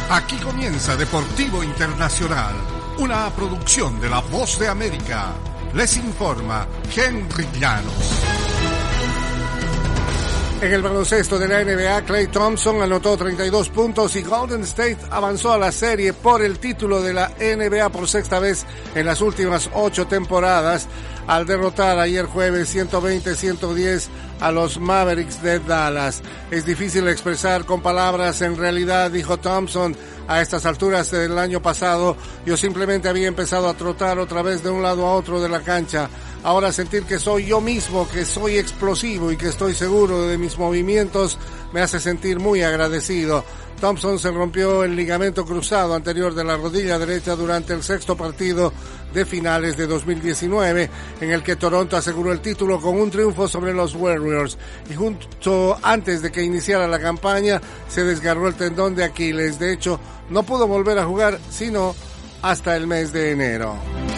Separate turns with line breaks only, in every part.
Aquí comienza Deportivo Internacional, una producción de La Voz de América. Les informa Henry Llanos. En el baloncesto de la NBA, Klay Thompson anotó 32 puntos y Golden State avanzó a la serie por el título de la NBA por sexta vez en las últimas 8 temporadas, al derrotar ayer jueves 120-110 a los Mavericks de Dallas. Es difícil expresar con palabras, en realidad, dijo Thompson, a estas alturas del año pasado, yo simplemente había empezado a trotar otra vez de un lado a otro de la cancha. Ahora sentir que soy yo mismo, que soy explosivo y que estoy seguro de mis movimientos, me hace sentir muy agradecido. Thompson se rompió el ligamento cruzado anterior de la rodilla derecha durante el sexto partido de finales de 2019, en el que Toronto aseguró el título con un triunfo sobre los Warriors, y justo antes de que iniciara la campaña se desgarró el tendón de Aquiles. De hecho, no pudo volver a jugar sino hasta el mes de enero.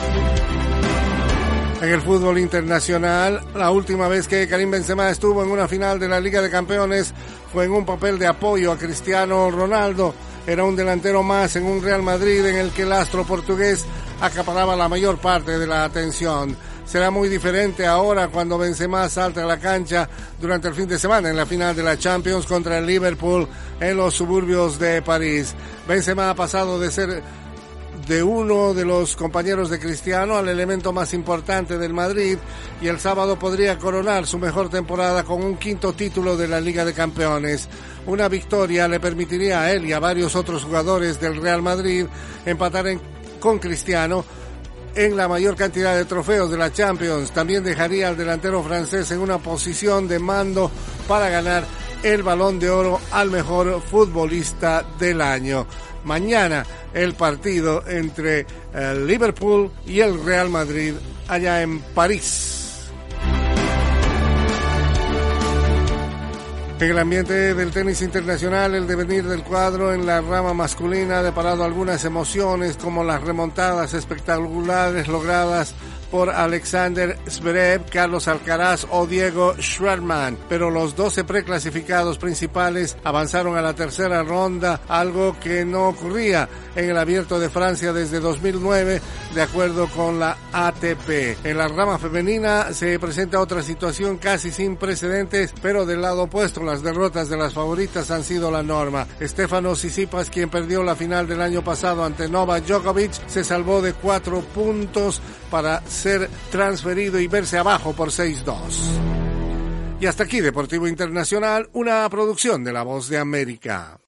En el fútbol internacional, la última vez que Karim Benzema estuvo en una final de la Liga de Campeones fue en un papel de apoyo a Cristiano Ronaldo. Era un delantero más en un Real Madrid en el que el astro portugués acaparaba la mayor parte de la atención. Será muy diferente ahora cuando Benzema salta a la cancha durante el fin de semana en la final de la Champions contra el Liverpool en los suburbios de París. Benzema ha pasado de ser de uno de los compañeros de Cristiano al elemento más importante del Madrid, y el sábado podría coronar su mejor temporada con un quinto título de la Liga de Campeones. Una victoria le permitiría a él y a varios otros jugadores del Real Madrid empatar con Cristiano en la mayor cantidad de trofeos de la Champions. También dejaría al delantero francés en una posición de mando para ganar el Balón de Oro al mejor futbolista del año. Mañana el partido entre el Liverpool y el Real Madrid allá en París. En el ambiente del tenis internacional, el devenir del cuadro en la rama masculina ha deparado algunas emociones, como las remontadas espectaculares logradas por Alexander Zverev, Carlos Alcaraz o Diego Schwartzman, pero los 12 preclasificados principales avanzaron a la tercera ronda, algo que no ocurría en el Abierto de Francia desde 2009, de acuerdo con la ATP. En la rama femenina se presenta otra situación casi sin precedentes, pero del lado opuesto, las derrotas de las favoritas han sido la norma. Stefanos Tsitsipas, quien perdió la final del año pasado ante Novak Djokovic, se salvó de 4 puntos para ser transferido y verse abajo por 6-2. Y hasta aquí Deportivo Internacional, una producción de La Voz de América.